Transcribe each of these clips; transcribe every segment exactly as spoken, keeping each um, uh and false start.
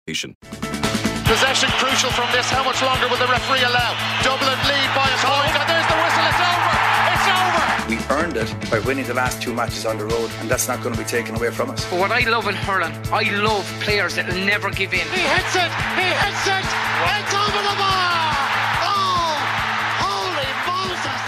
Possession crucial from this. How much longer will the referee allow? Dublin lead by a point, and there's the whistle. It's over. It's over. We earned it by winning the last two matches on the road, and that's not going to be taken away from us. But what I love in hurling, I love players that will never give in. He hits it. He hits it. It's over the bar. Oh, holy Moses.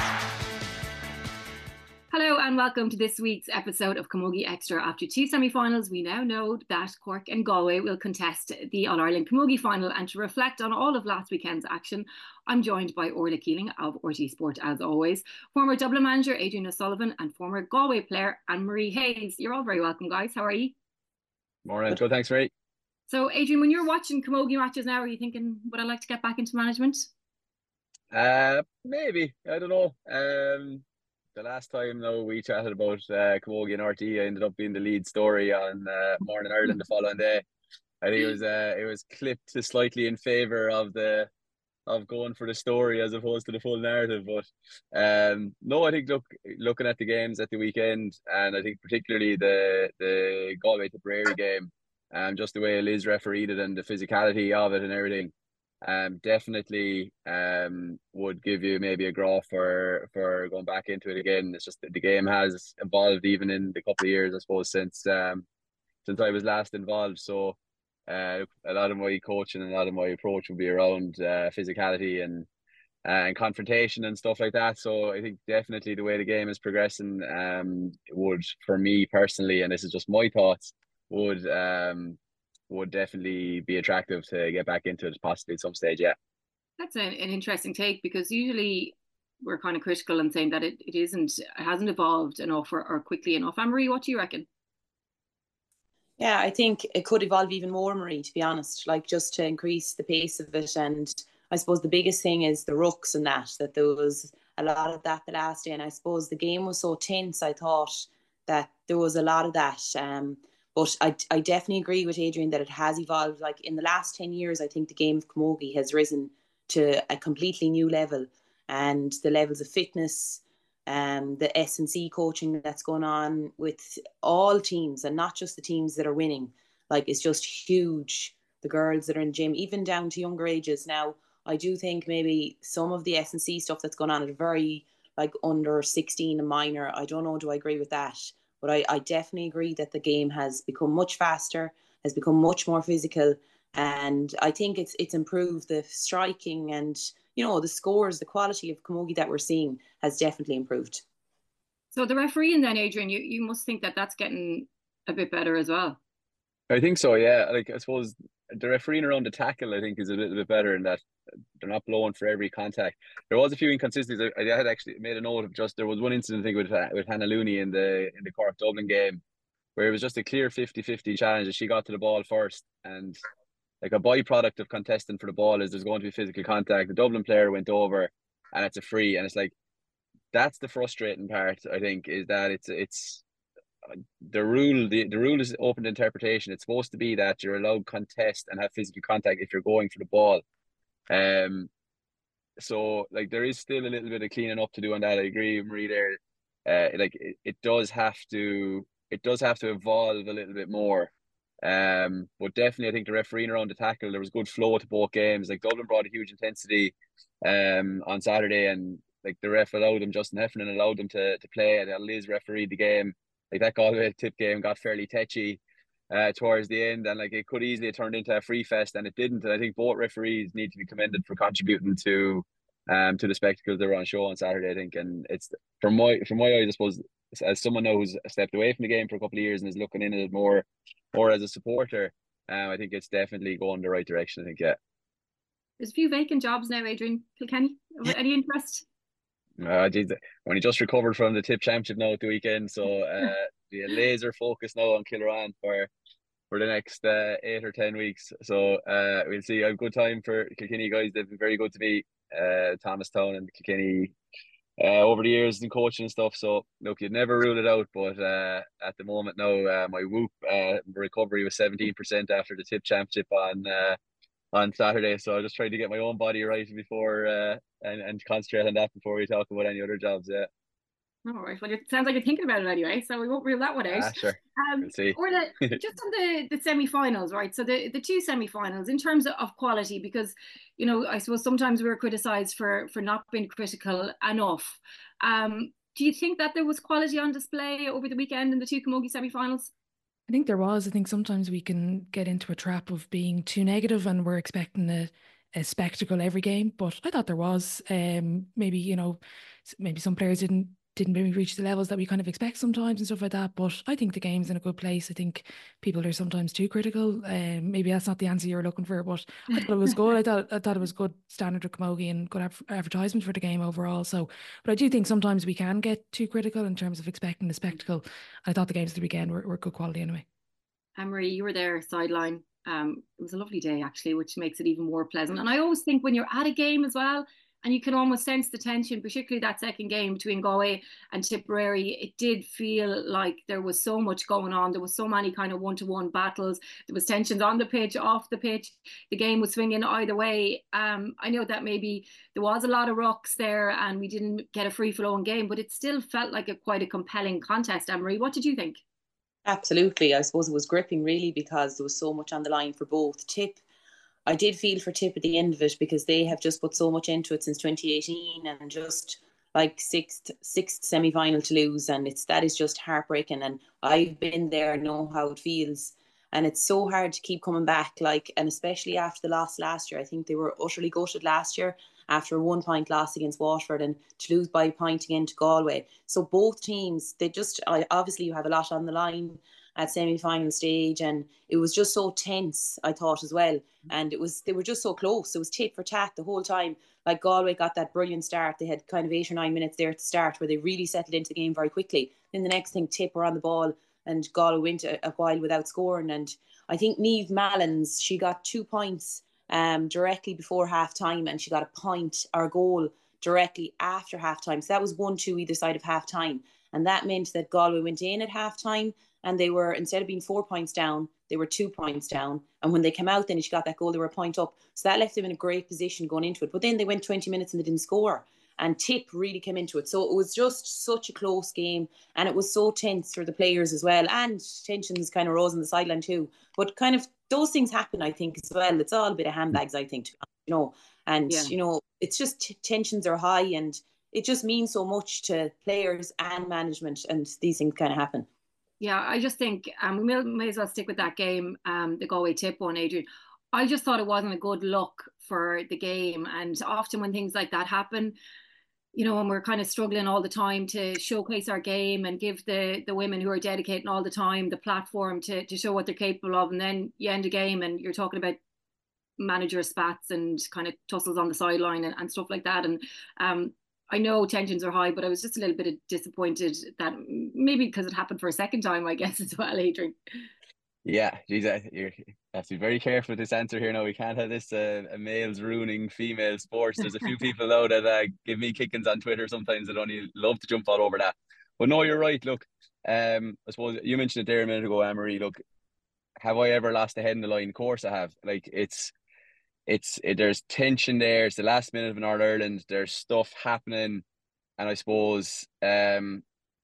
Hello and welcome to this week's episode of Camogie Extra. After two semi-finals, we now know that Cork and Galway will contest the All-Ireland Camogie final, and to reflect on all of last weekend's action, I'm joined by Orla Keeling of R T E Sport as always, former Dublin manager Adrian O'Sullivan and former Galway player Anne-Marie Hayes. You're all very welcome, guys. How are you? Morning, Joe. Thanks, Ray. So, Adrian, when you're watching Camogie matches now, are you thinking, would I like to get back into management? Uh, maybe. I don't know. Um, the last time though we chatted about uh, Camogie and R T E, I ended up being the lead story on uh, Morning Ireland the following day. I think it was uh, it was clipped to slightly in favour of the of going for the story as opposed to the full narrative. But um, no, I think look looking at the games at the weekend, and I think particularly the the Galway Tipperary game, um, just the way Liz refereed it and the physicality of it and everything. Um, definitely um would give you maybe a graph for for going back into it again. It's just that the game has evolved even in the couple of years, I suppose, since um since I was last involved. So uh, a lot of my coaching and a lot of my approach will be around uh, physicality and uh, and confrontation and stuff like that. So I think definitely the way the game is progressing, um, would, for me personally, and this is just my thoughts, would um. would definitely be attractive to get back into it possibly at some stage, yeah. That's an, an interesting take, because usually we're kind of critical and saying that it, it isn't, it hasn't evolved enough or, or quickly enough. Anne-Marie, what do you reckon? Yeah, I think it could evolve even more, Marie, to be honest, like just to increase the pace of it. And I suppose the biggest thing is the rucks and that, that there was a lot of that the last day. And I suppose the game was so tense, I thought that there was a lot of that. Um, But I, I definitely agree with Adrian that it has evolved. Like in the last ten years, I think the game of camogie has risen to a completely new level, and the levels of fitness, um, the S and C coaching that's going on with all teams and not just the teams that are winning. Like, it's just huge. The girls that are in gym, even down to younger ages. Now, I do think maybe some of the S and C stuff that's going on at very like under sixteen and minor. I don't know, do I agree with that? But I, I definitely agree that the game has become much faster, has become much more physical. And I think it's it's improved. The striking and, you know, the scores, the quality of camogie that we're seeing has definitely improved. So the refereeing then, Adrian, you, you must think that that's getting a bit better as well. I think so, yeah. Like, I suppose the refereeing around the tackle, I think, is a little bit better in that they're not blowing for every contact. There was a few inconsistencies. I, I had actually made a note of just, there was one incident, I think, with, with Hannah Looney in the in the Cork Dublin game, where it was just a clear fifty-fifty challenge. She got to the ball first, and like a byproduct of contesting for the ball is there's going to be physical contact. The Dublin player went over, and it's a free. And it's like, that's the frustrating part, I think, is that it's it's the rule. The, the rule is open to interpretation. It's supposed to be that you're allowed contest and have physical contact if you're going for the ball. Um, so like there is still a little bit of cleaning up to do on that. I agree, Marie. There, uh, like it, it does have to, it does have to evolve a little bit more. Um, but definitely, I think the refereeing around the tackle, there was good flow to both games. Like Dublin brought a huge intensity, um, on Saturday, and like the ref allowed them, Justin Heffernan allowed them to to play, and Liz refereed the game. Like that Galway tip game got fairly tetchy uh, towards the end, and like it could easily have turned into a free fest, and it didn't. And I think both referees need to be commended for contributing to um to the spectacle they were on show on Saturday. I think, and it's from my from my eyes, I suppose, as someone now who's stepped away from the game for a couple of years and is looking in at it more, more as a supporter, um, I think it's definitely going the right direction. I think, yeah. There's a few vacant jobs now, Adrian. Kilkenny, any interest? Uh, geez, when he just recovered from the Tip Championship now at the weekend, so uh, the laser focus now on Kilruane for for the next uh, eight or ten weeks. So uh, we'll see. I have good time for Kilkenny guys. They've been very good to me, uh, Thomastown and Kilkenny, uh, over the years in coaching and stuff. So look, you'd never rule it out, but uh, at the moment now, uh, my whoop uh, recovery was seventeen percent after the Tip Championship on uh, on Saturday. So I just tried to get my own body right before uh, and, and concentrate on that before we talk about any other jobs. Yeah. All right. Well, it sounds like you're thinking about it anyway, so we won't rule that one out. Ah, sure. Um, We'll see. or the, just on the, the semi-finals, right? So the, the two semi-finals in terms of quality, because, you know, I suppose sometimes we're criticised for, for not being critical enough. Um, do you think that there was quality on display over the weekend in the two Camogie semi-finals? I think there was. I think sometimes we can get into a trap of being too negative and we're expecting a, a spectacle every game. But I thought there was. Um, maybe, you know, maybe some players didn't didn't maybe reach the levels that we kind of expect sometimes and stuff like that. But I think the game's in a good place. I think people are sometimes too critical. Um, maybe that's not the answer you're looking for, but I thought it was good. I thought I thought it was good standard of Camogie and good advertisement for the game overall. So, but I do think sometimes we can get too critical in terms of expecting the spectacle. I thought the games of the weekend were, were good quality anyway. Anne-Marie, you were there sideline. Um, it was a lovely day actually, which makes it even more pleasant. And I always think when you're at a game as well, and you can almost sense the tension, particularly that second game between Galway and Tipperary. It did feel like there was so much going on. There was so many kind of one-to-one battles. There was tensions on the pitch, off the pitch. The game was swinging either way. Um, I know that maybe there was a lot of rucks there and we didn't get a free-flowing game, but it still felt like a quite a compelling contest. Anne-Marie, what did you think? Absolutely. I suppose it was gripping really because there was so much on the line for both. Tip I did feel for Tip at the end of it because they have just put so much into it since twenty eighteen and just like sixth sixth semi-final to lose, and it's that is just heartbreaking. And I've been there, know how it feels, and it's so hard to keep coming back. Like, and especially after the loss last year, I think they were utterly gutted last year after a one point loss against Waterford and to lose by a point again to Galway. So both teams, they just obviously you have a lot on the line at semi-final stage, and it was just so tense, I thought, as well. And it was they were just so close. It was tit for tat the whole time. Like Galway got that brilliant start. They had kind of eight or nine minutes there to start where they really settled into the game very quickly. Then the next thing, Tip were on the ball and Galway went a, a while without scoring. And I think Niamh Mallins, she got two points um, directly before half time, and she got a point or a goal directly after half time. So that was one two either side of half time. And that meant that Galway went in at half time and they were, instead of being four points down, they were two points down. And when they came out then and she got that goal, they were a point up. So that left them in a great position going into it. But then they went twenty minutes and they didn't score. And Tip really came into it. So it was just such a close game. And it was so tense for the players as well. And tensions kind of rose on the sideline too. But kind of those things happen, I think, as well. It's all a bit of handbags, I think, you know. And, yeah. you know, it's just t- tensions are high and it just means so much to players and management. And these things kind of happen. Yeah, I just think um, we may, may as well stick with that game, um, the Galway Tip one, Adrian. I just thought it wasn't a good look for the game. And often when things like that happen, you know, and we're kind of struggling all the time to showcase our game and give the, the women who are dedicating all the time the platform to, to show what they're capable of. And then you end a game and you're talking about manager spats and kind of tussles on the sideline and, and stuff like that. And um, I know tensions are high, but I was just a little bit disappointed that maybe because it happened for a second time, I guess, as well, Adrian. Yeah, geez, you have to be very careful with this answer here. No, we can't have this uh, a males ruining female sports. There's a few people though that uh, give me kickings on Twitter sometimes that only love to jump all over that. But no, you're right. Look, um, I suppose you mentioned it there a minute ago, Anne-Marie. Look, have I ever lost a head in the line? Of course I have. Like it's, it's it, there's tension there. It's the last minute of an All Ireland. There's stuff happening, and I suppose um.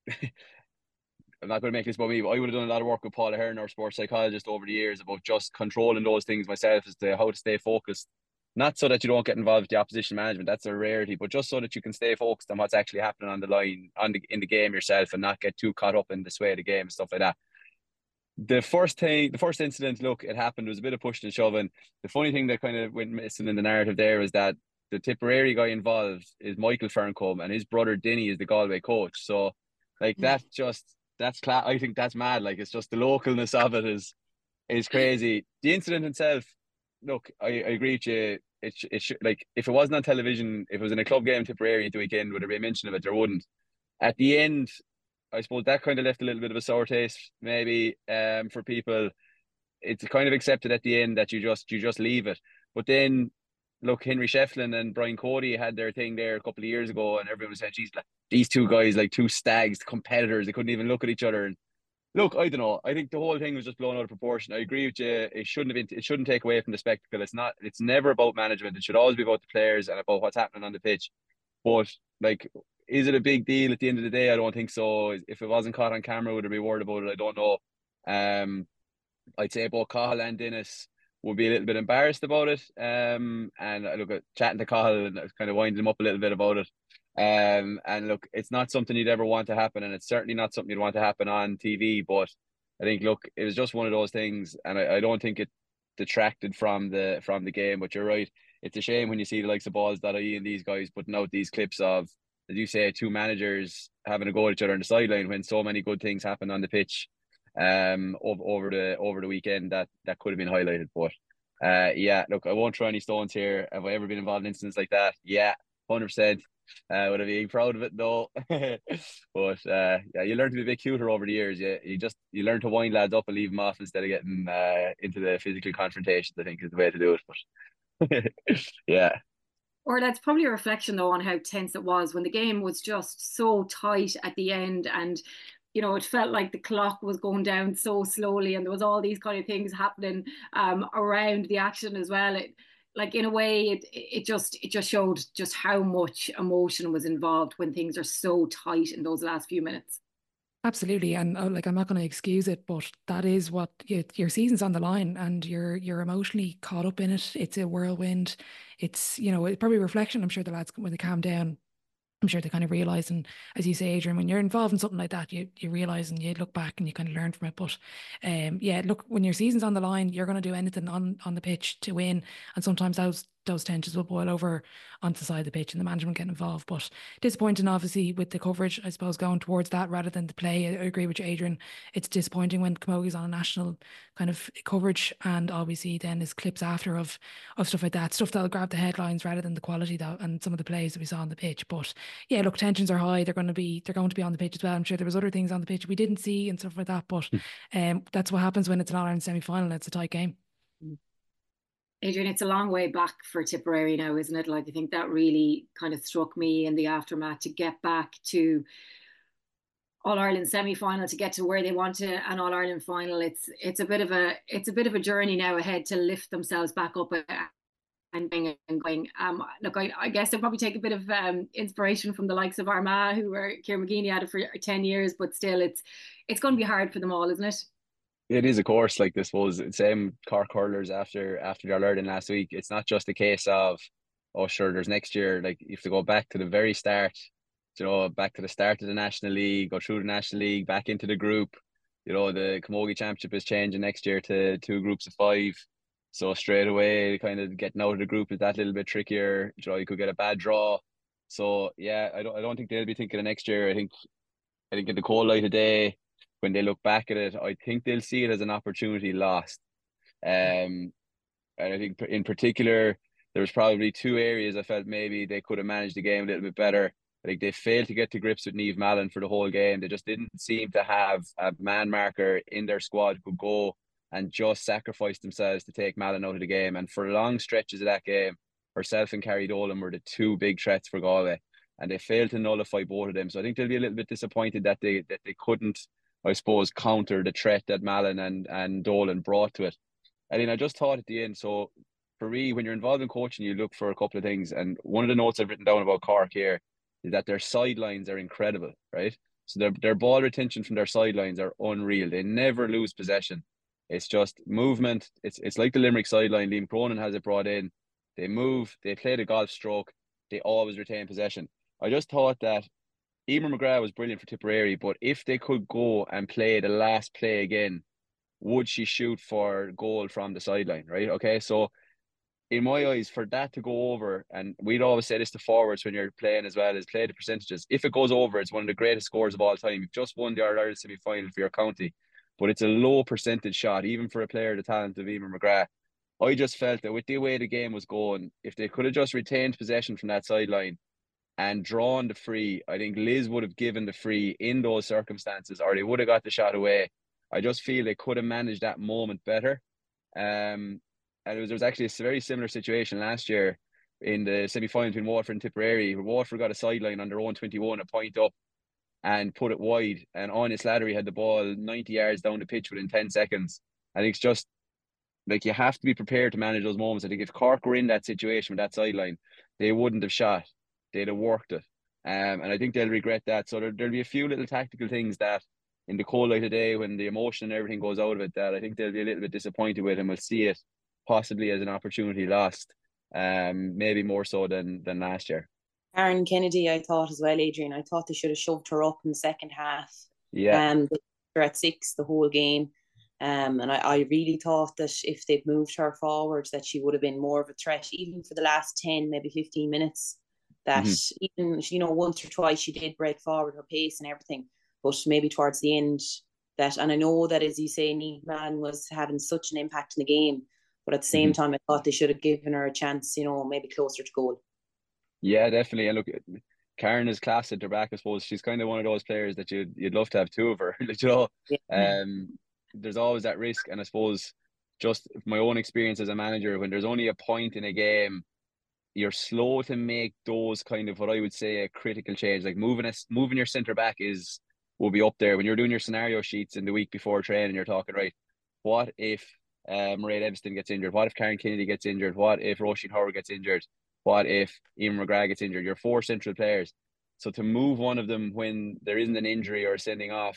I'm not going to make this about me, but I would have done a lot of work with Paula Hearn, our sports psychologist, over the years about just controlling those things myself as to how to stay focused. Not so that you don't get involved with the opposition management, that's a rarity, but just so that you can stay focused on what's actually happening on the line, on the in the game yourself, and not get too caught up in the sway of the game and stuff like that. The first thing, the first incident, look, it happened. There was a bit of pushing and shoving. The funny thing that kind of went missing in the narrative there is that the Tipperary guy involved is Michael Ferncombe, and his brother Denny is the Galway coach. So, like, that just... That's cla- I think that's mad. Like, it's just the localness of it is is crazy. The incident itself, look, I, I agree with you. It it should, like, if it wasn't on television, if it was in a club game Tipperary at the weekend, would there be a mention of it? There wouldn't. At the end, I suppose that kind of left a little bit of a sour taste, maybe, um, for people. It's kind of accepted at the end that you just you just leave it. But then, look, Henry Shefflin and Brian Cody had their thing there a couple of years ago, and everyone was saying, geez, like, these two guys, like two stags, competitors, they couldn't even look at each other. And look, I don't know. I think the whole thing was just blown out of proportion. I agree with you. It shouldn't have been. It shouldn't take away from the spectacle. It's not. It's never about management. It should always be about the players and about what's happening on the pitch. But like, is it a big deal at the end of the day? I don't think so. If it wasn't caught on camera, would I be worried about it? I don't know. Um, I'd say both Cahill and Dennis would be a little bit embarrassed about it. Um, and I look at chatting to Cahill and kind of winding him up a little bit about it. Um, and look, it's not something you'd ever want to happen, and it's certainly not something you'd want to happen on T V. But I think, look, it was just one of those things, and I, I don't think it detracted from the from the game. But you're right, it's a shame when you see the likes of Balls.ie and these guys putting out these clips of, as you say, two managers having a go at each other on the sideline when so many good things happened on the pitch um over, over the over the weekend that that could have been highlighted. But uh yeah, look, I won't throw any stones here. Have I ever been involved in incidents like that? Yeah, one hundred percent. Uh, would I be proud of it? No. But uh, yeah, you learn to be a bit cuter over the years. Yeah, you just you learn to wind lads up and leave them off instead of getting uh, into the physical confrontations. I think is the way to do it. But yeah. Or that's probably a reflection though on how tense it was when the game was just so tight at the end, and you know it felt like the clock was going down so slowly, and there was all these kind of things happening um, around the action as well. It, like in a way, it it just it just showed just how much emotion was involved when things are so tight in those last few minutes. Absolutely, and uh, like I'm not going to excuse it, but that is what you, your season's on the line, and you're you're emotionally caught up in it. It's a whirlwind. It's you know it's probably a reflection. I'm sure the lads when they calm down, I'm sure they kind of realise, and as you say, Adrian, when you're involved in something like that, you you realise and you look back and you kind of learn from it. But um, yeah, look, when your season's on the line, you're going to do anything on, on the pitch to win, and sometimes those those tensions will boil over onto the side of the pitch and the management get involved. But disappointing, obviously, with the coverage, I suppose, going towards that rather than the play. I agree with you, Adrian. It's disappointing when Camogue's on a national kind of coverage, and obviously then there's clips after of of stuff like that, stuff that'll grab the headlines rather than the quality that and some of the plays that we saw on the pitch. But yeah, look, tensions are high. They're going to be they're going to be on the pitch as well. I'm sure there was other things on the pitch we didn't see and stuff like that. But um, that's what happens when it's an All-Ireland semi-final. It's a tight game. Adrian, it's a long way back for Tipperary now, isn't it? Like, I think that really kind of struck me in the aftermath to get back to All-Ireland semi-final, to get to where they want to an All-Ireland final. It's it's a bit of a it's a bit of a journey now ahead to lift themselves back up and going and going. Um, look, I, I guess they'll probably take a bit of um, inspiration from the likes of Armagh, who were Kieran McGeeney had it for ten years, but still, it's it's going to be hard for them all, isn't it? It is, of course. Like this was same Cork hurlers after after the All-Ireland last week. It's not just a case of, oh sure, there's next year. Like you have to go back to the very start, you know, back to the start of the National League, go through the National League, back into the group. You know, the Camogie Championship is changing next year to two groups of five. So straight away, kind of getting out of the group is that little bit trickier. You know, you could get a bad draw. So yeah, I don't I don't think they'll be thinking of next year. I think I think in the cold light of day, when they look back at it, I think they'll see it as an opportunity lost. Um, and I think in particular, there was probably two areas I felt maybe they could have managed the game a little bit better. I think they failed to get to grips with Niamh Mallon for the whole game. They just didn't seem to have a man marker in their squad who could go and just sacrifice themselves to take Mallon out of the game. And for long stretches of that game, herself and Carrie Dolan were the two big threats for Galway, and they failed to nullify both of them. So I think they'll be a little bit disappointed that they that they couldn't, I suppose, counter the threat that Mallon and, and Dolan brought to it. I mean, I just thought at the end, so for me, when you're involved in coaching, you look for a couple of things. And one of the notes I've written down about Cork here is that their sidelines are incredible, right? So their, their ball retention from their sidelines are unreal. They never lose possession. It's just movement. It's it's like the Limerick sideline. Liam Cronin has it brought in. They move, they play the golf stroke, they always retain possession. I just thought that Emer McGrath was brilliant for Tipperary, but if they could go and play the last play again, would she shoot for goal from the sideline, right? Okay, so in my eyes, for that to go over, and we'd always say this to forwards when you're playing as well, is play the percentages. If it goes over, it's one of the greatest scores of all time. You've just won the All-Ireland semi-final for your county, but it's a low percentage shot, even for a player the talent of Emer McGrath. I just felt that with the way the game was going, if they could have just retained possession from that sideline and drawn the free, I think Liz would have given the free in those circumstances, or they would have got the shot away. I just feel they could have managed that moment better. Um, and it was, there was actually a very similar situation last year in the semi-final between Waterford and Tipperary, where Waterford got a sideline on their own twenty-one, a point up, and put it wide. And Anya Slattery had the ball ninety yards down the pitch within ten seconds. I think it's just, like, you have to be prepared to manage those moments. I think if Cork were in that situation with that sideline, they wouldn't have shot. They'd have worked it. Um, and I think they'll regret that. So there, there'll be a few little tactical things that in the cold light of day, when the emotion and everything goes out of it, that I think they'll be a little bit disappointed with, and we'll see it possibly as an opportunity lost, um, maybe more so than than last year. Karen Kennedy, I thought as well, Adrian. I thought they should have shoved her up in the second half. Yeah. Um, they were at six the whole game. Um, and I, I really thought that if they'd moved her forward, that she would have been more of a threat, even for the last ten, maybe fifteen minutes. That mm-hmm. even, you know, once or twice she did break forward her pace and everything. But maybe towards the end, that, and I know that, as you say, Niamh Mahan was having such an impact in the game. But at the same mm-hmm. time, I thought they should have given her a chance, you know, maybe closer to goal. Yeah, definitely. And look, Karen is class at her back, I suppose. She's kind of one of those players that you'd, you'd love to have two of her. you know, yeah. um, there's always that risk. And I suppose just my own experience as a manager, when there's only a point in a game, you're slow to make those kind of, what I would say, a critical change. Like moving a, moving your centre back is will be up there. When you're doing your scenario sheets in the week before training, you're talking, right, what if uh, Mairead Evanston gets injured? What if Karen Kennedy gets injured? What if Roisin Howard gets injured? What if Emer McGrath gets injured? You're four central players. So to move one of them when there isn't an injury or sending off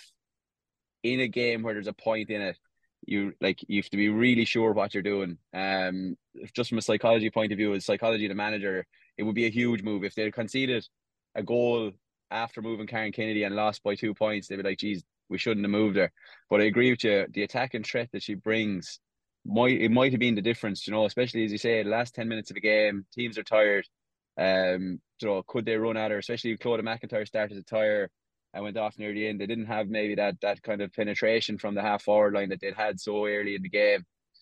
in a game where there's a point in it, you like you have to be really sure what you're doing. Um, just from a psychology point of view, as psychology of the manager, it would be a huge move if they conceded a goal after moving Karen Kennedy and lost by two points. They'd be like, "Geez, we shouldn't have moved her." But I agree with you. The attacking threat that she brings might it might have been the difference. You know, especially as you say, the last ten minutes of a game, teams are tired. Um, you know, could they run at her? Especially if Clodagh McIntyre started to tire and went off near the end. They didn't have maybe that that kind of penetration from the half forward line that they'd had so early in the game.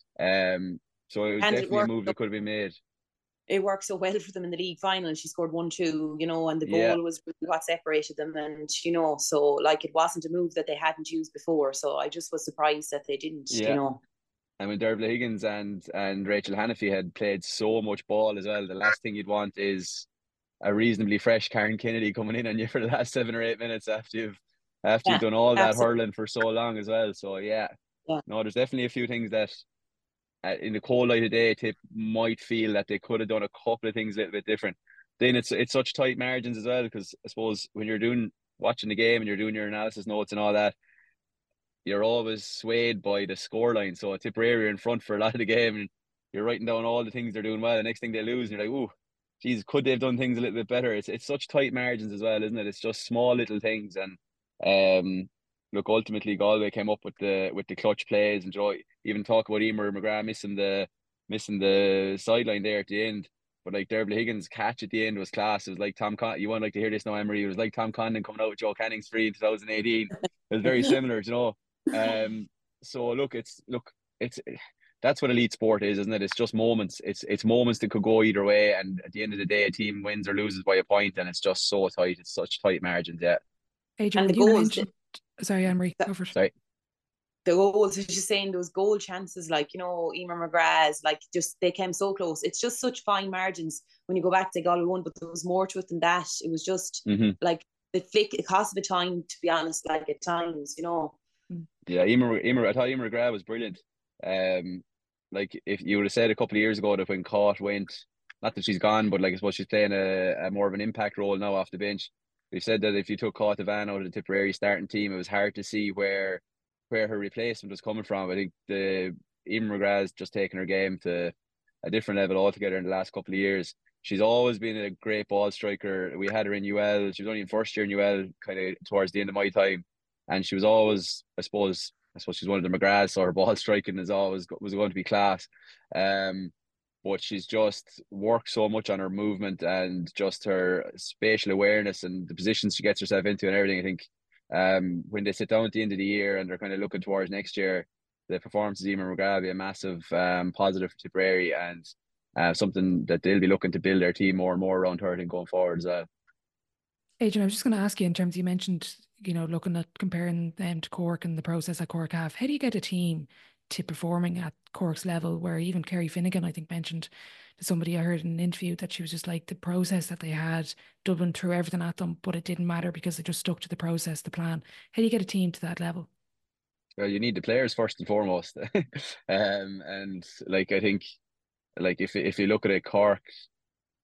Um, so it was and definitely it a move that could have been made. It worked so well for them in the league final. She scored one two, you know, and the goal yeah. was really what separated them. And, you know, so like it wasn't a move that they hadn't used before. So I just was surprised that they didn't, yeah. you know. And when Dervla Higgins and, and Rachel Hannafy had played so much ball as well, the last thing you'd want is a reasonably fresh Karen Kennedy coming in on you for the last seven or eight minutes after you've after yeah, you've done all that absolutely. hurling for so long as well. So yeah, yeah. no, there's definitely a few things that uh, in the cold light of day, they might feel that they could have done a couple of things a little bit different. Then it's it's such tight margins as well, because I suppose when you're doing watching the game and you're doing your analysis notes and all that, you're always swayed by the scoreline. So Tipperary are in front for a lot of the game, and you're writing down all the things they're doing well. The next thing they lose, and you're like, ooh, geez, could they have done things a little bit better? It's it's such tight margins as well, isn't it? It's just small little things. And um, look, ultimately Galway came up with the with the clutch plays, and you know, even talk about Emer McGrath missing the missing the sideline there at the end. But like Dervla Higgins' catch at the end was class. It was like Tom Con. You won't like to hear this now, Emery. It was like Tom Condon coming out with Joe Canning's free in twenty eighteen. It was very similar, you know. Um, so look, it's look, it's that's what elite sport is, isn't it? It's just moments. It's it's moments that could go either way, and at the end of the day, a team wins or loses by a point, and it's just so tight. It's such tight margins, yeah. Adrian, and the goals. Mentioned... Sorry, Anne-Marie, go for it. Sorry. The goals, I was just saying, those goal chances, like, you know, Emer McGrath's, like, just they came so close. It's just such fine margins when you go back to Galway one, but there was more to it than that. It was just mm-hmm. like the flick, it cost of a time, to be honest, like at times, you know. Yeah, Emer, Emer, I thought Emer McGrath was brilliant. Um, like if you would have said a couple of years ago that when Caught went, not that she's gone, but like I suppose she's playing a, a more of an impact role now off the bench. They said that if you took Caught Van out of the Tipperary starting team, it was hard to see where where her replacement was coming from. I think the Emer McGrath's just taken her game to a different level altogether in the last couple of years. She's always been a great ball striker. We had her in U L. She was only in first year in U L, kind of towards the end of my time. And she was always, I suppose, I suppose she's one of the McGraths, so her ball striking is always was going to be class. Um, but she's just worked so much on her movement and just her spatial awareness and the positions she gets herself into and everything. I think um, when they sit down at the end of the year and they're kind of looking towards next year, the performance of Emer McGrath will be a massive um, positive for Tipperary, and uh, something that they'll be looking to build their team more and more around her and going forward as well. Adrian, I was just going to ask you, in terms, you mentioned, you know, looking at comparing them to Cork and the process that Cork have, how do you get a team to performing at Cork's level, where even Kerry Finnegan, I think, mentioned to somebody I heard in an interview that she was just like, the process that they had, Dublin threw everything at them, but it didn't matter because they just stuck to the process, the plan. How do you get a team to that level? Well, you need the players first and foremost. um, and like, I think, like if if you look at it, Cork,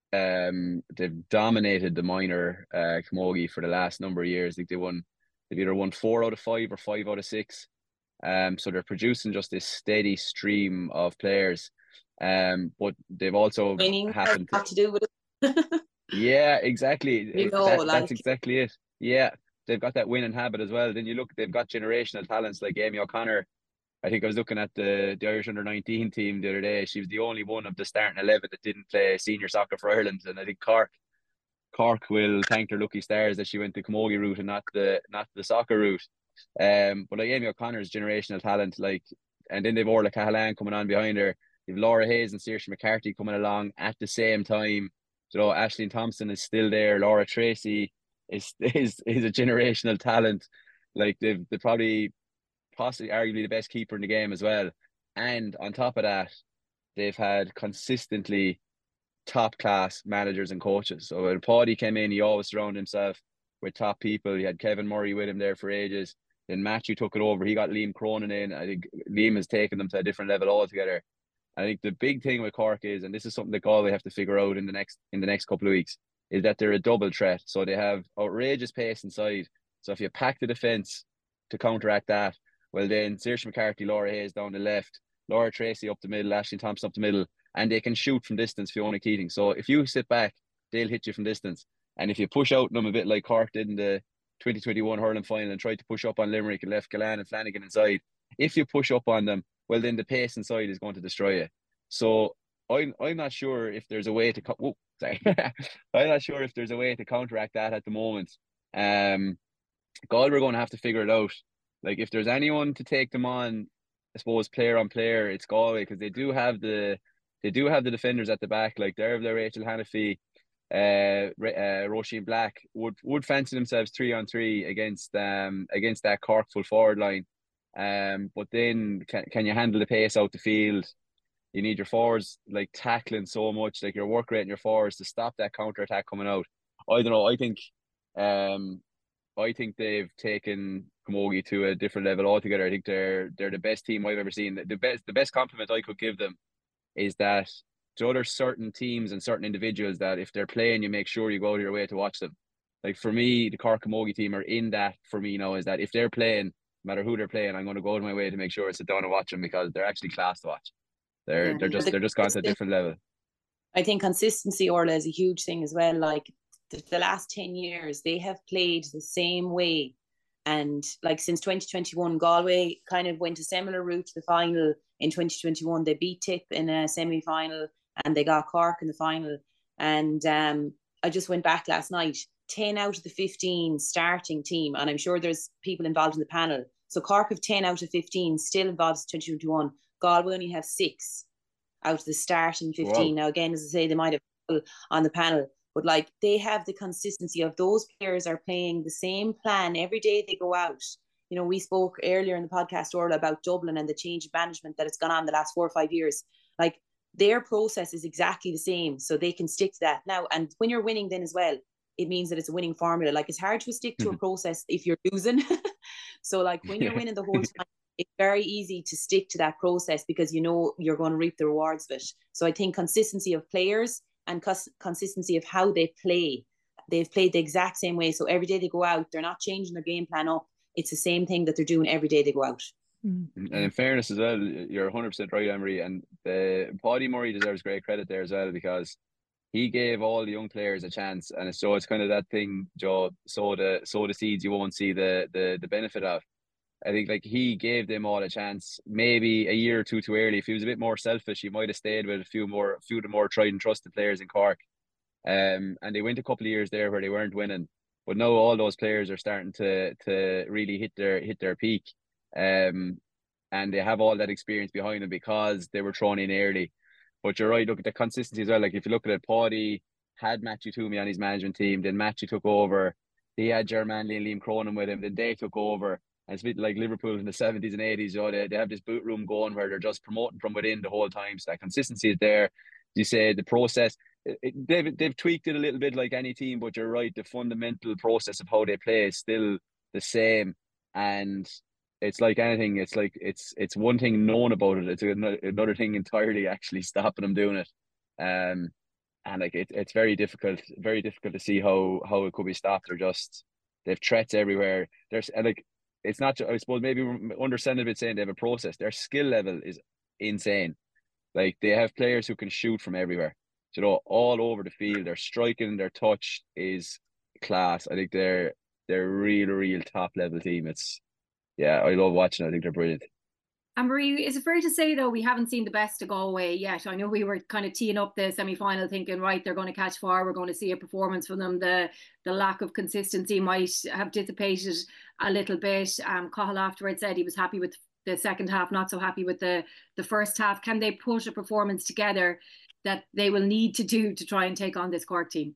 um they've dominated the minor uh camogie for the last number of years. Like they won, they've either won four out of five or five out of six. Um, so they're producing just this steady stream of players. Um, but they've also Winning has happened a to, lot to do with it. yeah, exactly. You It- know, that like that's exactly it. Yeah, they've got that winning habit as well. Then you look, they've got generational talents like Amy O'Connor. I think I was looking at the the Irish under nineteen team the other day. She was the only one of the starting eleven that didn't play senior soccer for Ireland, and I think Cork Cork will thank their lucky stars that she went the camogie route and not the not the soccer route. Um, but like Amy O'Connor's generational talent, like, and then they've Orla Cahalan coming on behind her. You've Laura Hayes and Saoirse McCarthy coming along at the same time. You know, Aisling Thompson is still there. Laura Tracy is is is a generational talent. Like they've they probably possibly arguably the best keeper in the game as well. And on top of that, they've had consistently top class managers and coaches. So when Paddy came in, he always surrounded himself with top people. He had Kevin Murray with him there for ages. Then Matthew took it over. He got Liam Cronin in. I think Liam has taken them to a different level altogether. I think the big thing with Cork is, and this is something that Galway have to figure out in the next in the next couple of weeks, is that they're a double threat. So they have outrageous pace inside. So if you pack the defence to counteract that, well then Saoirse McCarthy, Laura Hayes down the left, Laura Tracy up the middle, Aisling Thompson up the middle, and they can shoot from distance, Fiona Keating. So if you sit back, they'll hit you from distance. And if you push out them a bit like Cork did in the twenty twenty-one hurling final and tried to push up on Limerick and left Gallan and Flanagan inside, if you push up on them, well then the pace inside is going to destroy you. So I'm I'm not sure if there's a way to whoa, sorry. I'm not sure if there's a way to counteract that at the moment. Um, Galway are going to have to figure it out. Like if there's anyone to take them on, I suppose player on player, it's Galway, because they do have the they do have the defenders at the back, like Dervla, Rachel Hannafy, uh, uh, Roisin Black would would fancy themselves three on three against um against that Cork full forward line. Um, but then can can you handle the pace out the field? You need your forwards like tackling so much, like your work rate and your forwards to stop that counter attack coming out. I don't know. I think, um, I think they've taken Camogie to a different level altogether. I think they're they're the best team I've ever seen. The best the best compliment I could give them is that there are certain teams and certain individuals that if they're playing, you make sure you go out of your way to watch them. Like for me, the Cork Camogie team are in that for me now, is that if they're playing, no matter who they're playing, I'm going to go out of my way to make sure I sit down and watch them, because they're actually class to watch. They're Yeah. they're just they're just gone to a different level. I think consistency, Orla, is a huge thing as well. Like the, the last ten years, they have played the same way. And like since twenty twenty-one, Galway kind of went a similar route to the final in twenty twenty-one. They beat Tip in a semi-final and they got Cork in the final. And um, I just went back last night, ten out of the fifteen starting team, and I'm sure there's people involved in the panel. So Cork have ten out of fifteen still involved in twenty twenty-one. Galway only have six out of the starting fifteen. Wow. Now, again, as I say, they might have people on the panel, but like they have the consistency of those players are playing the same plan every day they go out. You know, we spoke earlier in the podcast, Orla, about Dublin and the change of management that has gone on the last four or five years. Like their process is exactly the same, so they can stick to that. Now, and when you're winning then as well, it means that it's a winning formula. Like it's hard to stick to mm-hmm. a process if you're losing. So like when you're yeah. winning the whole time, it's very easy to stick to that process because you know you're going to reap the rewards of it. So I think consistency of players and cons- consistency of how they play. They've played the exact same way. So every day they go out, they're not changing their game plan up. It's the same thing that they're doing every day they go out. Mm-hmm. And in fairness as well, you're one hundred percent right, Emery. And the Paddy Murray deserves great credit there as well, because he gave all the young players a chance. And so it's kind of that thing, Joe, sow the, sow the seeds you won't see the, the, the benefit of. I think like he gave them all a chance, maybe a year or two too early. If he was a bit more selfish, he might have stayed with a few more, a few of the more tried and trusted players in Cork. Um, and they went a couple of years there where they weren't winning, but now all those players are starting to to really hit their hit their peak. Um, and they have all that experience behind them because they were thrown in early. But you're right. Look at the consistency as well. Like if you look at it, Paddy had Matthew Toomey on his management team. Then Matthew took over. He had German Lee and Liam Cronin with him. Then they took over. And it's a bit like Liverpool in the seventies and eighties, you know, they, they have this boot room going where they're just promoting from within the whole time. So that consistency is there. You say the process, it, it, they've, they've tweaked it a little bit like any team, but you're right, the fundamental process of how they play is still the same. And it's like anything, it's like it's it's one thing known about it, it's another, another thing entirely actually stopping them doing it. Um, and like it, it's very difficult, very difficult to see how how it could be stopped. They're just they have threats everywhere. There's and like it's not. I suppose maybe we're understanding a bit saying they have a process. Their skill level is insane. Like they have players who can shoot from everywhere. You know, all over the field. Their striking, their touch is class. I think they're they're a real, real top level team. It's yeah, I love watching. I think they're brilliant. And Marie, is it fair to say though we haven't seen the best of Galway yet? I know we were kind of teeing up the semi-final, thinking right they're going to catch fire, we're going to see a performance from them. The the lack of consistency might have dissipated a little bit. Um, Cahill afterwards said he was happy with the second half, not so happy with the the first half. Can they put a performance together that they will need to do to try and take on this Cork team?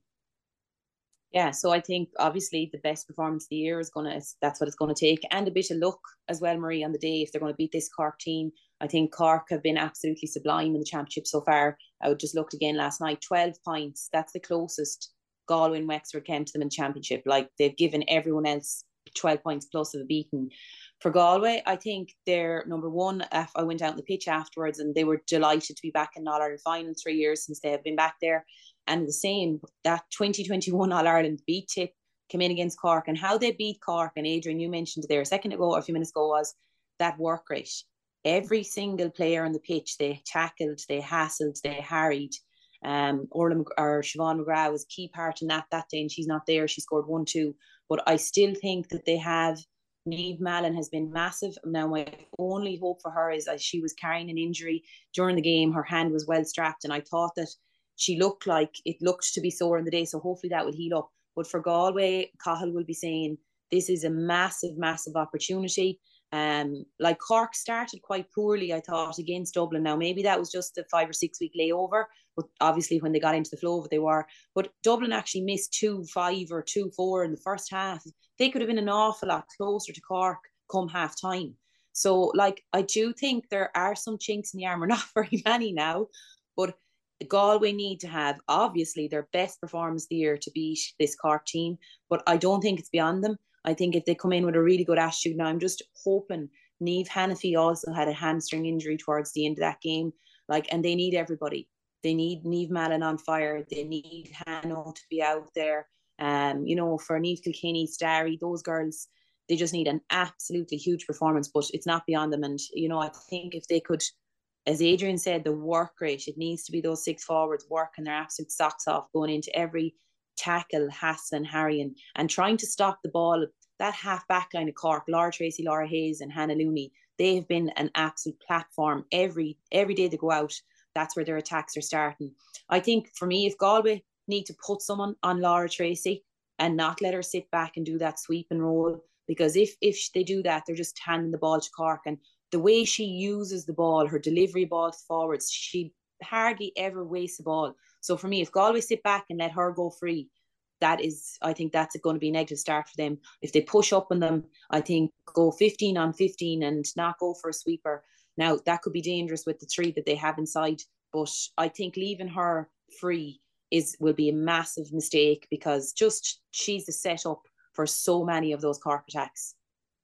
Yeah, so I think obviously the best performance of the year is gonna that's what it's gonna take, and a bit of luck as well, Marie, on the day if they're gonna beat this Cork team. I think Cork have been absolutely sublime in the championship so far. I would just looked again last night, twelve points. That's the closest Galway and Wexford came to them in the championship. Like they've given everyone else twelve points plus of a beating. For Galway, I think they're number one. I went out on the pitch afterwards and they were delighted to be back in All Ireland final three years since they have been back there. And the same, that twenty twenty-one All Ireland beat Tip came in against Cork, and how they beat Cork, and Adrian, you mentioned there a second ago or a few minutes ago, was that work rate. Every single player on the pitch, they tackled, they hassled, they harried. Um, Orla or Siobhan McGrath was a key part in that that day, and she's not there. She scored one two, but I still think that they have. Niamh Mallon has been massive. Now, my only hope for her is that she was carrying an injury during the game. Her hand was well strapped, and I thought that she looked like it looked to be sore in the day. So hopefully that will heal up. But for Galway, Cahill will be saying this is a massive, massive opportunity. Um, like Cork started quite poorly, I thought, against Dublin. Now, maybe that was just a five or six week layover, but obviously when they got into the flow of it, they were. But Dublin actually missed two five or two four in the first half. They could have been an awful lot closer to Cork come half time. So, like, I do think there are some chinks in the armour, not very many now, but Galway need to have, obviously, their best performance of the year to beat this Cork team, but I don't think it's beyond them. I think if they come in with a really good attitude, now I'm just hoping. Niamh Hannafy also had a hamstring injury towards the end of that game, like, and they need everybody. They need Niamh Mallon on fire. They need Hanno to be out there. Um, you know, for Niamh Kilkenny, Starry, those girls, they just need an absolutely huge performance, but it's not beyond them. And, you know, I think if they could, as Adrian said, the work rate, it needs to be those six forwards working their absolute socks off, going into every tackle, hassling, harrying, and trying to stop the ball. That half back line of Cork, Laura Tracy, Laura Hayes and Hannah Looney, they have been an absolute platform. Every every day they go out, that's where their attacks are starting. I think for me, if Galway need to put someone on Laura Tracy and not let her sit back and do that sweep and roll, because if if they do that, they're just handing the ball to Cork. And the way she uses the ball, her delivery ball forwards, she hardly ever wastes the ball. So for me, if Galway sit back and let her go free, that is, I think that's going to be a negative start for them. If they push up on them, I think go fifteen on fifteen and not go for a sweeper. Now, that could be dangerous with the three that they have inside, but I think leaving her free is will be a massive mistake, because just she's the setup for so many of those Cork attacks.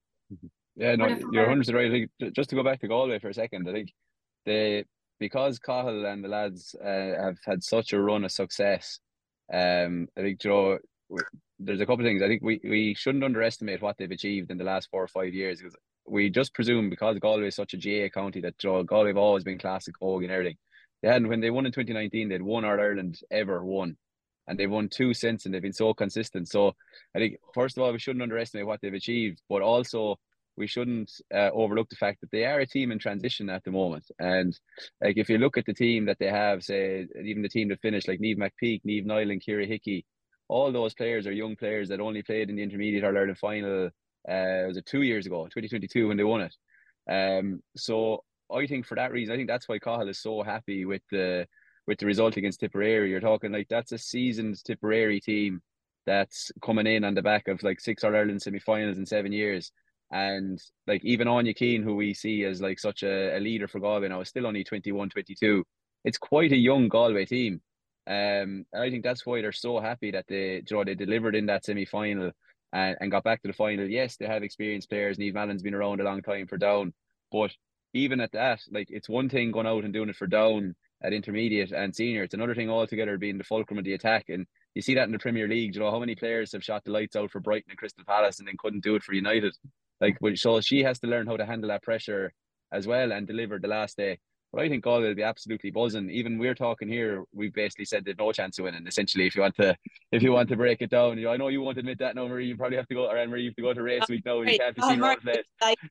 Yeah, no, you're one hundred percent right. I think, just to go back to Galway for a second, I think they, because Cahill and the lads uh, have had such a run of success, um, I think, you know, we, there's a couple of things. I think we, we shouldn't underestimate what they've achieved in the last four or five years, because we just presume, because Galway is such a G A county, that, you know, Galway have always been classic Hogue and everything. They hadn't, when they won in twenty nineteen, they'd won All Ireland ever won. And they've won two since, and they've been so consistent. So I think, first of all, we shouldn't underestimate what they've achieved, but also we shouldn't uh, overlook the fact that they are a team in transition at the moment. And like, if you look at the team that they have, say, even the team that finished, like Niamh McPeak, Niamh Nilan, Ciara Hickey, all those players are young players that only played in the intermediate All Ireland final, uh, was it two years ago, twenty twenty-two, when they won it. Um, so I think for that reason, I think that's why Cahill is so happy with the with the result against Tipperary. You're talking like, that's a seasoned Tipperary team that's coming in on the back of like six All Ireland semi-finals in seven years. And like, even Anya Keane, who we see as like such a, a leader for Galway now, is still only twenty-one, twenty-two. It's quite a young Galway team. Um, I think that's why they're so happy that they, you know, they delivered in that semi-final and, and got back to the final. Yes, they have experienced players. Niamh Mallon's been around a long time for Down, but even at that, like, it's one thing going out and doing it for Down at intermediate and senior. It's another thing altogether being the fulcrum of the attack. And you see that in the Premier League. You know, how many players have shot the lights out for Brighton and Crystal Palace and then couldn't do it for United? Like, so she has to learn how to handle that pressure as well and deliver the last day. But I think Galway will be absolutely buzzing. Even we're talking here, we've basically said there's no chance of winning. Essentially, if you want to, if you want to break it down, you know, I know you won't admit that, no, Marie. You probably have to go, or Marie, you have to go to race week now, and you can't be seen around the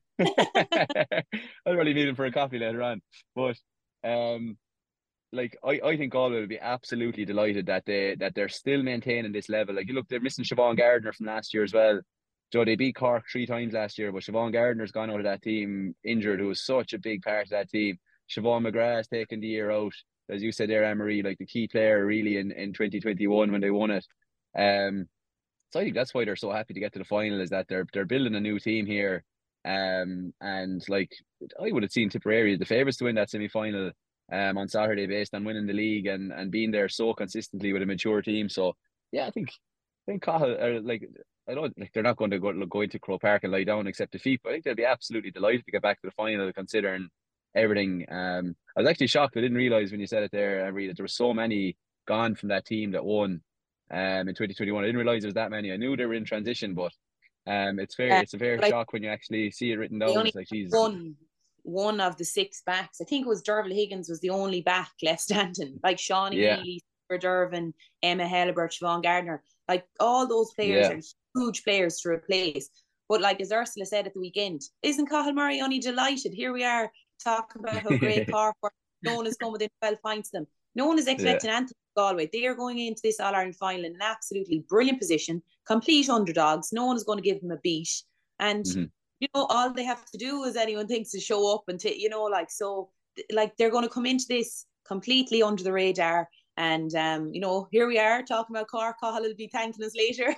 place. I'll really need him for a coffee later on. But um, like I, I think Galway will be absolutely delighted that they that they're still maintaining this level. Like, you look, they're missing Siobhan Gardner from last year as well. Joe, they beat Cork three times last year, but Siobhan Gardner's gone out of that team injured, who was such a big part of that team. Siobhan McGrath has taken the year out, as you said there, Anne-Marie, like the key player really in, in twenty twenty-one when they won it. Um, so I think that's why they're so happy to get to the final, is that they're they're building a new team here. Um, and like, I would have seen Tipperary the favourites to win that semi-final um, on Saturday, based on winning the league and, and being there so consistently with a mature team. So yeah, I think I think Cahill are like, I don't like they're not going to go go into Croke Park and lie down and accept defeat, but I think they'll be absolutely delighted to get back to the final, considering everything. Um, I was actually shocked. I didn't realise when you said it there, Henry, that there were so many gone from that team that won um in twenty twenty-one. I didn't realise there was that many. I knew they were in transition, but um, it's fair. Yeah, it's a fair like, shock when you actually see it written down. It's like, Jesus. One, one of the six backs. I think it was Derval Higgins was the only back left standing. Like Shawnee Yeah. Healy, Dervin, Emma Helibert, Siobhan Gardner. Like, all those players Yeah. are huge players to replace. But like as Ursula said at the weekend, isn't Cahill Murray only delighted? Here we are talking about how great Cork were. No one is going within twelve points of them. No one is expecting Yeah. anything from Galway. They are going into this All-Ireland final in an absolutely brilliant position, complete underdogs. No one is going to give them a beat. And, mm-hmm. you know, all they have to do is anyone thinks to show up and, t- you know, like, so, like, they're going to come into this completely under the radar. And, um, you know, here we are talking about Cork. Cahill will be thanking us later.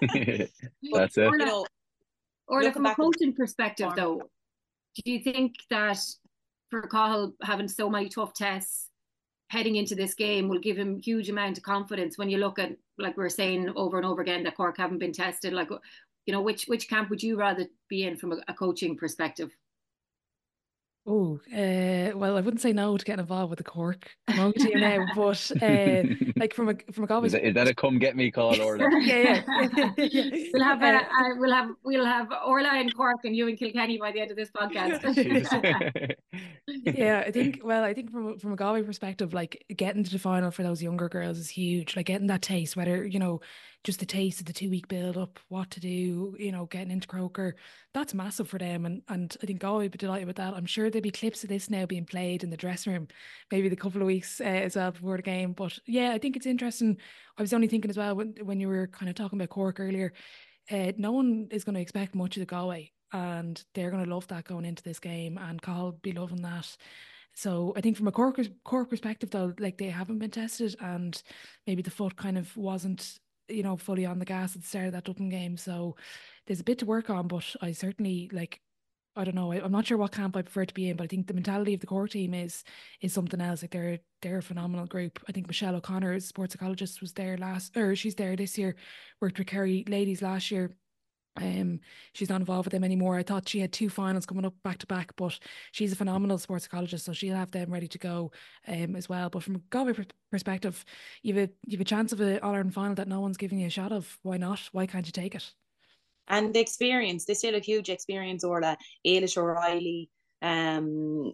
That's it. You know, or like from a back coaching at- perspective, though, do you think that for Cahill having so many tough tests heading into this game will give him huge amount of confidence when you look at, like we're saying over and over again, that Cork haven't been tested? Like, you know, which which camp would you rather be in from a, a coaching perspective? Oh, uh, well, I wouldn't say no to getting involved with the Cork camogie team now, but uh, like from a from a Galway, Is that, is that a come get me call, Orla? yeah, yeah, yeah. We'll have a, Uh, uh, we'll have we'll have Orla and Cork and you and Kilkenny by the end of this podcast. Yeah, I think, well, I think from from a Galway perspective, like getting to the final for those younger girls is huge. Like getting that taste, whether, you know, just the taste of the two week build up, what to do, you know, getting into Croker, that's massive for them. And and I think Galway would be delighted with that. I'm sure there'll be clips of this now being played in the dressing room, maybe the couple of weeks uh, as well before the game. But yeah, I think it's interesting. I was only thinking as well when when you were kind of talking about Cork earlier, uh, no one is going to expect much of the Galway, and they're going to love that going into this game, and Cahill be loving that. So I think from a Cork, Cork perspective, though, like they haven't been tested, and maybe the foot kind of wasn't, you know, fully on the gas at the start of that Dublin game. So there's a bit to work on, but I certainly, like, I don't know, I, I'm not sure what camp I prefer to be in, but I think the mentality of the Cork team is is something else. Like they're they're a phenomenal group. I think Michelle O'Connor, as sports psychologist, was there last, or she's there this year, worked with Kerry ladies last year. Um, she's not involved with them anymore. I thought she had two finals coming up back to back, but she's a phenomenal sports psychologist, so she'll have them ready to go um, as well. But from a Galway pr- perspective, you've a you've a chance of an All Ireland final that no one's giving you a shot of. Why not? Why can't you take it? And the experience, they still have huge experience. Orla, Ailish O'Reilly, um,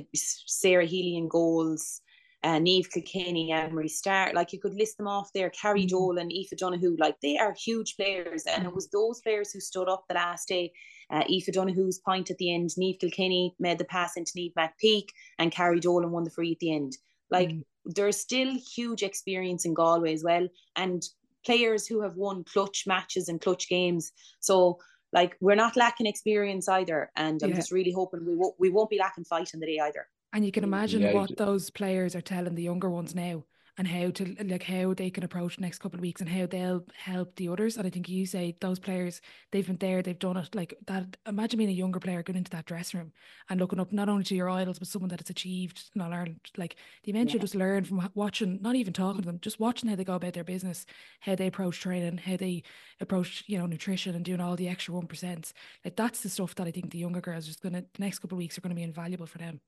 Sarah Healy in goals, uh, Niamh Kilkenny, Anne-Marie Starr, like you could list them off there, Carrie Mm. Dolan, Aoife Donoghue, like they are huge players. And it was those players who stood up the last day. Uh, Aoife Donoghue's point at the end, Niamh Kilkenny made the pass into Niamh McPeak, and Carrie Dolan won the free at the end. Like Mm. there's still huge experience in Galway as well, and players who have won clutch matches and clutch games. So like we're not lacking experience either, and I'm Yeah. just really hoping we won't we won't be lacking fight on the day either. And you can imagine Yeah, what you- those players are telling the younger ones now, and how to, like, how they can approach the next couple of weeks and how they'll help the others. And I think you say those players, they've been there, they've done it. Like that, imagine being a younger player going into that dressing room and looking up not only to your idols, but someone that has achieved in All Ireland. Like the amount you Yeah. just learn from wa- watching, not even talking to them, just watching how they go about their business, how they approach training, how they approach, you know, nutrition and doing all the extra one percent. Like that's the stuff that I think the younger girls are just gonna, the next couple of weeks are gonna be invaluable for them.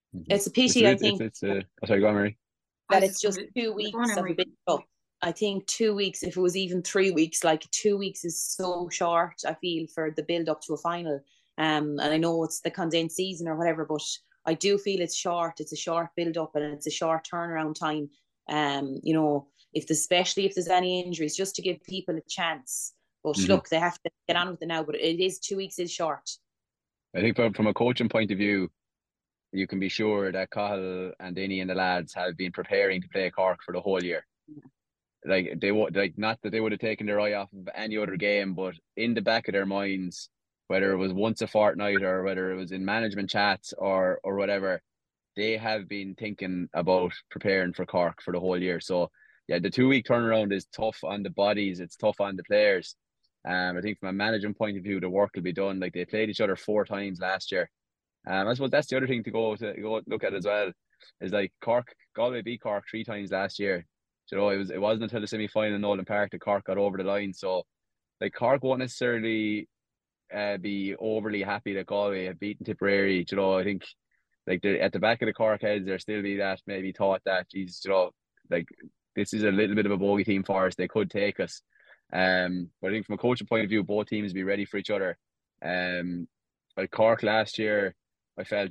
It's a It's pity, a I bit, it's think, it's uh, oh, sorry, go on, Mary. that I it's just gonna, two weeks of a big up. I think two weeks, if it was even three weeks, like two weeks is so short, I feel, for the build up to a final. Um, and I know it's the condensed season or whatever, but I do feel it's short. It's a short build up and it's a short turnaround time. Um, you know, if there's, especially if there's any injuries, just to give people a chance. But mm-hmm. look, they have to get on with it now. But it is two weeks is short. I think from from a coaching point of view, you can be sure that Cahill and Denny and the lads have been preparing to play Cork for the whole year. Yeah. Like they would, like not that they would have taken their eye off of any other game, but in the back of their minds, whether it was once a fortnight or whether it was in management chats or or whatever, they have been thinking about preparing for Cork for the whole year. So yeah, the two week turnaround is tough on the bodies. It's tough on the players. Um, I think from a management point of view, the work will be done. Like they played each other four times last year. Um, I suppose that's the other thing to go to go look at as well, is like Cork, Galway beat Cork three times last year. You know, it was it wasn't until the semi final in Nolan Park that Cork got over the line. So, like Cork won't necessarily uh, be overly happy that Galway have beaten Tipperary. You know, I think like at the back of the Cork heads, there still be that maybe thought that geez, you know, like this is a little bit of a bogey team for us. They could take us. Um, but I think from a coaching point of view, both teams be ready for each other. Um, like Cork last year, I felt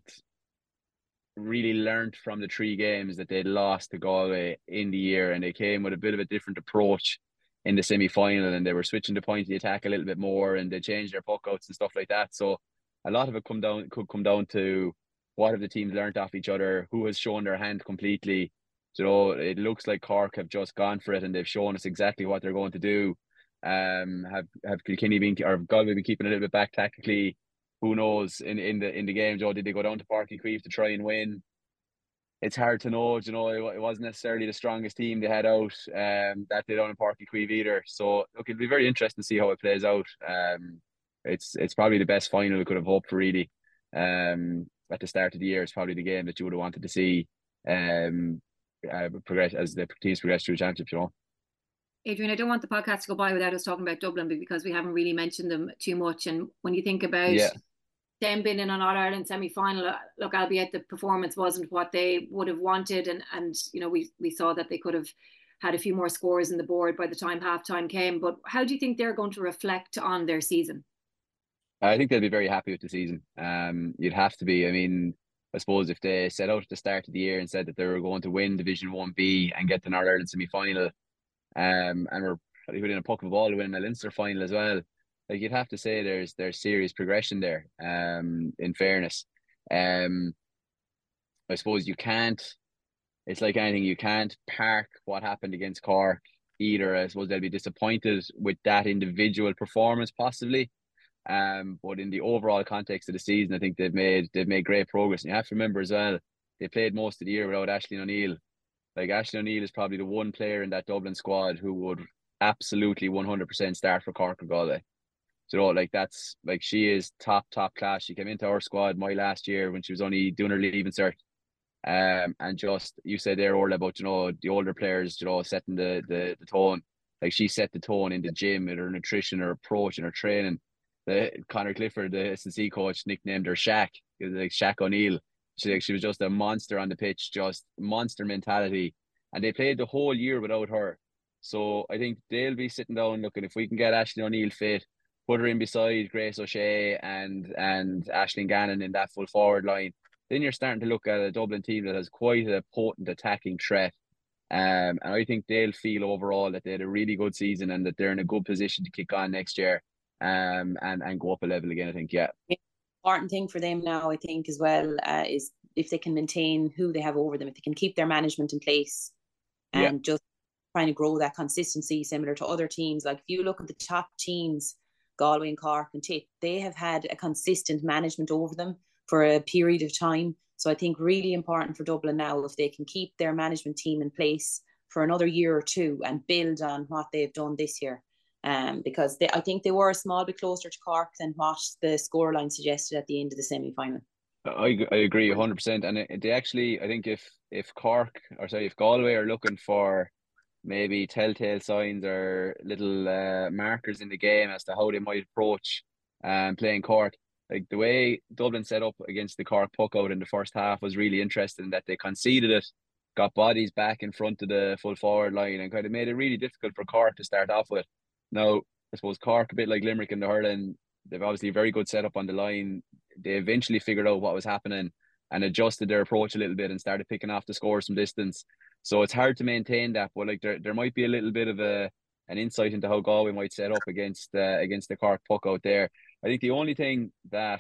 really learned from the three games that they'd lost to Galway in the year, and they came with a bit of a different approach in the semi-final, and they were switching the point of the attack a little bit more, and they changed their puck outs and stuff like that. So a lot of it come down could come down to what have the teams learned off each other, who has shown their hand completely. You know, it looks like Cork have just gone for it, and they've shown us exactly what they're going to do. Um, have have Kilkenny been or Galway been keeping a little bit back tactically? Who knows in, in the in the game, Joe? Did they go down to Páirc Uí Chaoimh to try and win? It's hard to know. You know, it, it wasn't necessarily the strongest team they had out um, that day down in Páirc Uí Chaoimh either. So look, it'll be very interesting to see how it plays out. Um, it's it's probably the best final we could have hoped for, really. Um, at the start of the year, it's probably the game that you would have wanted to see um, uh, progress as the teams progress through the championship. You know. Adrian, I don't want the podcast to go by without us talking about Dublin because we haven't really mentioned them too much. And when you think about yeah. them being in an All-Ireland semi-final, look, albeit the performance wasn't what they would have wanted, and and you know we we saw that they could have had a few more scores in the board by the time halftime came. But how do you think they're going to reflect on their season? I think they'll be very happy with the season. Um, you'd have to be. I mean, I suppose if they set out at the start of the year and said that they were going to win Division One B and get to an All-Ireland semi-final, um, and we're probably within a puck of a ball to win a Leinster final as well, like you'd have to say there's there's serious progression there. Um, in fairness, um, I suppose you can't. It's like anything, you can't park what happened against Cork either. I suppose they'll be disappointed with that individual performance, possibly. Um, but in the overall context of the season, I think they've made they've made great progress. And you have to remember as well, they played most of the year without Aisling O'Neill. Like Aisling O'Neill is probably the one player in that Dublin squad who would absolutely one hundred percent start for Cork or Galway. So, you know, like that's like she is top top class. She came into our squad my last year when she was only doing her leaving cert. Um, and just you said there earlier about you know the older players, you know, setting the the the tone. Like she set the tone in the gym, in her nutrition, her approach, and her training. The Conor Clifford, the S and C coach, nicknamed her Shaq, like Shaq O'Neill. She like she was just a monster on the pitch, just monster mentality. And they played the whole year without her. So I think they'll be sitting down looking if we can get Aisling O'Neill fit, put her in beside Grace O'Shea and and Aisling Gannon in that full forward line. Then you're starting to look at a Dublin team that has quite a potent attacking threat. Um, and I think they'll feel overall that they had a really good season and that they're in a good position to kick on next year. Um, and, and go up a level again, I think, yeah. The important thing for them now, I think, as well, uh, is if they can maintain who they have over them, if they can keep their management in place and yeah. just trying to grow that consistency similar to other teams. Like if you look at the top teams, Galway and Cork and Tip, they have had a consistent management over them for a period of time. So I think really important for Dublin now, if they can keep their management team in place for another year or two and build on what they've done this year. Um, because they, I think they were a small bit closer to Cork than what the scoreline suggested at the end of the semi-final. I I agree one hundred percent. And they actually, I think if, if Cork, or sorry, if Galway are looking for maybe telltale signs or little uh, markers in the game as to how they might approach um, playing Cork, like the way Dublin set up against the Cork puck out in the first half was really interesting, that they conceded it, got bodies back in front of the full forward line, and kind of made it really difficult for Cork to start off with. Now, I suppose Cork, a bit like Limerick in the hurling, they've obviously a very good setup on the line. They eventually figured out what was happening and adjusted their approach a little bit and started picking off the scores from distance. So it's hard to maintain that, but like there, there might be a little bit of a an insight into how Galway might set up against uh, against the Cork puck out there. I think the only thing that,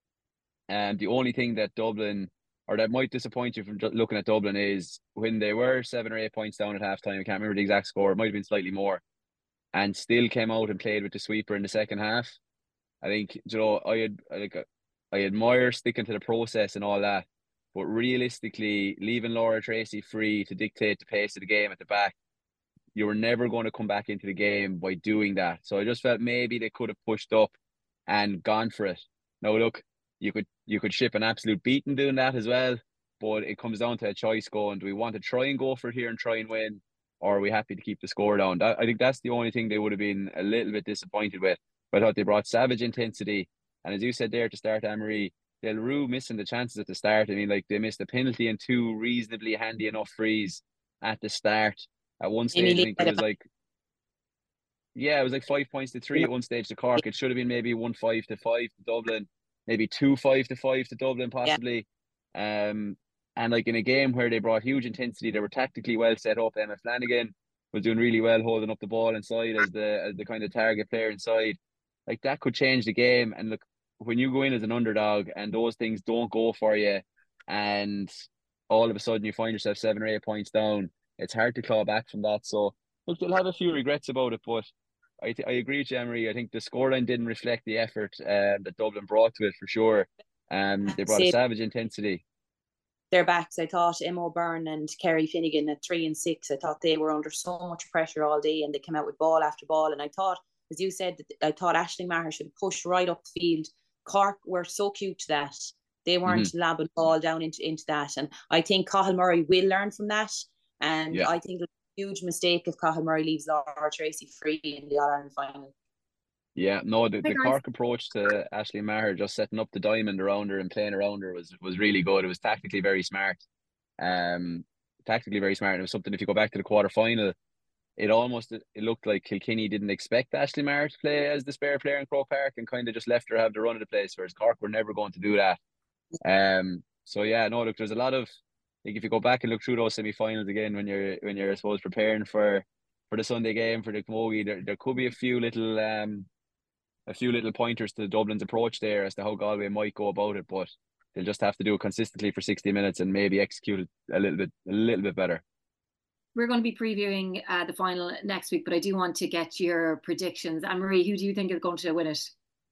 um, the only thing that Dublin, or that might disappoint you from looking at Dublin, is when they were seven or eight points down at halftime. I can't remember the exact score. It might have been slightly more, and still came out and played with the sweeper in the second half. I think, you know, I had like I admire sticking to the process and all that, but realistically, leaving Laura Tracy free to dictate the pace of the game at the back, you were never going to come back into the game by doing that. So I just felt maybe they could have pushed up and gone for it. Now look, you could you could ship an absolute beating doing that as well, but it comes down to a choice going, do we want to try and go for it here and try and win, or are we happy to keep the score down? That, I think that's the only thing they would have been a little bit disappointed with. But I thought they brought savage intensity, and as you said there to start, Anne-Marie, Del Rue missing the chances at the start. I mean, like, they missed a penalty and two reasonably handy enough frees at the start. At one stage, I think it was like, yeah, it was like five points to three at one stage to Cork. It should have been maybe one five to five to Dublin, maybe two five to five to Dublin possibly. Yeah. Um, and like in a game where they brought huge intensity, they were tactically well set up. Emma Flanagan was doing really well holding up the ball inside as the as the kind of target player inside. Like, that could change the game. And look, when you go in as an underdog and those things don't go for you, and all of a sudden you find yourself seven or eight points down, it's hard to claw back from that. So look, they'll have a few regrets about it, but I th- I agree with you, Emery. I think the scoreline didn't reflect the effort uh, that Dublin brought to it, for sure. Um, they brought a savage intensity. Their backs, I thought Emma Byrne and Kerry Finnegan at three and six, I thought they were under so much pressure all day, and they came out with ball after ball. And I thought, as you said, I thought Aisling Maher should push right up the field. Cork were so cute to that. They weren't mm-hmm. labbing ball down into, into that. And I think Cathal Murray will learn from that. And yeah. I think huge mistake if Cathal Murray leaves Laura Tracy free in the All-Ireland final. Yeah, no, the, the Cork approach to Aisling Maher, just setting up the diamond around her and playing around her, was was really good. It was tactically very smart. Um, tactically very smart. And it was something, if you go back to the quarter final, it almost it looked like Kilkenny didn't expect Aisling Maher to play as the spare player in Croke Park and kind of just left her have the run of the place, whereas Cork were never going to do that. Um, so yeah, no, look, there's a lot of, like, if you go back and look through those semi-finals again, when you're when you're I suppose preparing for for the Sunday game for the Camogie, there there could be a few little um a few little pointers to Dublin's approach there as to how Galway might go about it, but they'll just have to do it consistently for sixty minutes and maybe execute it a little bit a little bit better. We're going to be previewing uh, the final next week, but I do want to get your predictions. Anne-Marie, who do you think is going to win it?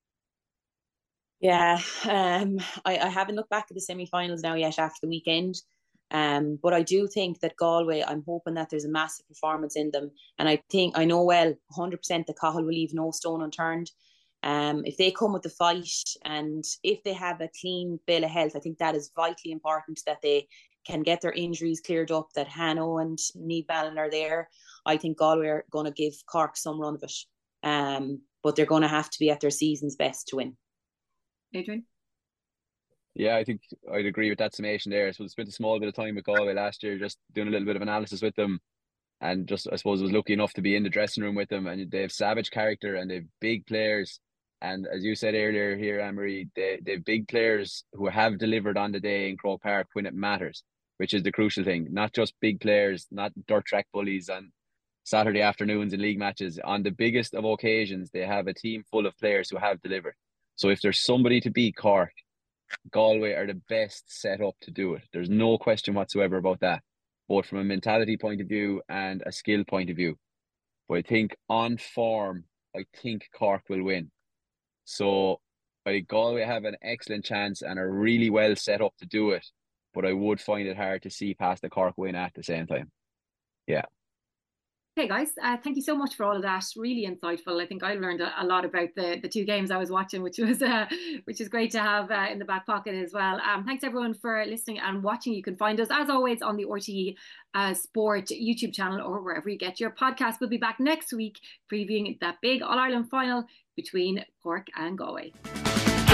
Yeah, um, I, I haven't looked back at the semi-finals now yet after the weekend. Um, but I do think that Galway, I'm hoping that there's a massive performance in them. And I think, I know well, one hundred percent that Cathal will leave no stone unturned. Um, if they come with the fight and if they have a clean bill of health, I think that is vitally important, that they can get their injuries cleared up, that Hano and Niamh Mallon are there. I think Galway are going to give Cork some run of it. Um, but they're going to have to be at their season's best to win. Adrian? Yeah, I think I'd agree with that summation there. So I spent a small bit of time with Galway last year, just doing a little bit of analysis with them, and just, I suppose, was lucky enough to be in the dressing room with them. And they have savage character and they have big players. And as you said earlier here, Anne-Marie, they, they have big players who have delivered on the day in Croke Park when it matters, which is the crucial thing. Not just big players, not dirt track bullies on Saturday afternoons in league matches. On the biggest of occasions, they have a team full of players who have delivered. So if there's somebody to beat Cork, Galway are the best set up to do it. There's no question whatsoever about that, both from a mentality point of view and a skill point of view. But I think on form, I think Cork will win. So I think Galway have an excellent chance and are really well set up to do it. But I would find it hard to see past the Cork win at the same time. Yeah. Okay, guys, uh, thank you so much for all of that. Really insightful. I think I learned a, a lot about the, the two games I was watching, which was uh, which is great to have uh, in the back pocket as well. Um, thanks everyone for listening and watching. You can find us, as always, on the R T E uh, Sport YouTube channel or wherever you get your podcast. We'll be back next week previewing that big All-Ireland final between Cork and Galway.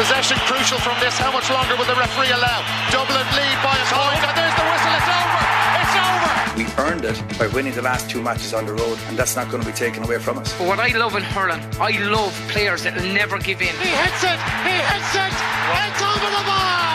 Possession crucial from this. How much longer will the referee allow? Dublin lead by a point, and there's the whistle. It's over. It's over. We earned it by winning the last two matches on the road, and that's not going to be taken away from us. But what I love in hurling, I love players that will never give in. He hits it. He hits it. It's over the bar.